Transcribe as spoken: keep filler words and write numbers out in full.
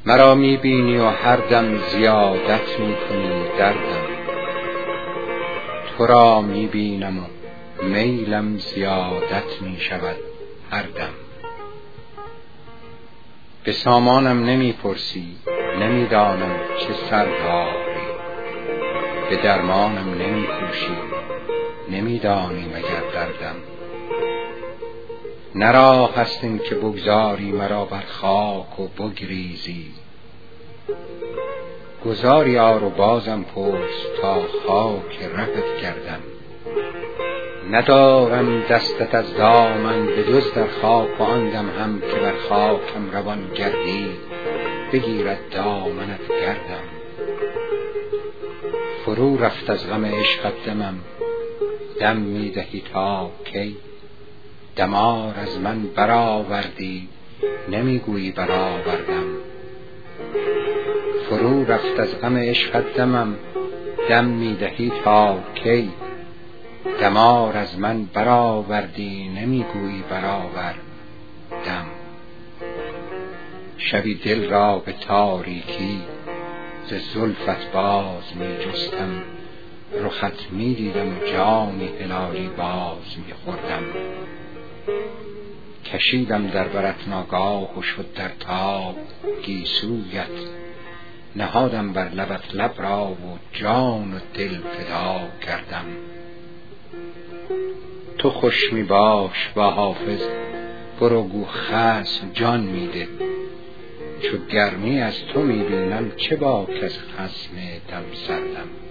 مرا میبینی و هر دم زیادت میکنی دردم، تو را میبینم و میلم زیادت میشود هر دم. به سامانم نمیپرسی نمیدانم چه سر داری، به درمانم نمیکوشی نمیدانی مگر دردم. نه راه هست این که بگذاری مرا بر خاک و بگریزی، گذاری آر و بازم پرس تا خاک رهت کردم. ندارم دستت از دامن به جز در خاک و آن دم هم که بر خاکم روان گردی بگیرد دامنت گردم. فرو رفت از غم عشقت دمم، دم میدهی تا کی؟ دمار از من برآوردی نمیگویی برآوردم. فرو رفت از غم عشقت دمم، دم میدهی تا کی؟ دمار از من برآوردی نمیگویی برآوردم. شبی دل را به تاریکی ز زلفت باز می جستم، رخت می دیدم و جامی هلالی باز می خوردم. کشیدم در برت ناگاه و شد در تاب گیسویت، نهادم بر لبت لب را و جان و دل فدا کردم. تو خوش می باش با حافظ، برو گو خصم جان میده، چو گرمی از تو می بینم چه باک از خصم دم سردم.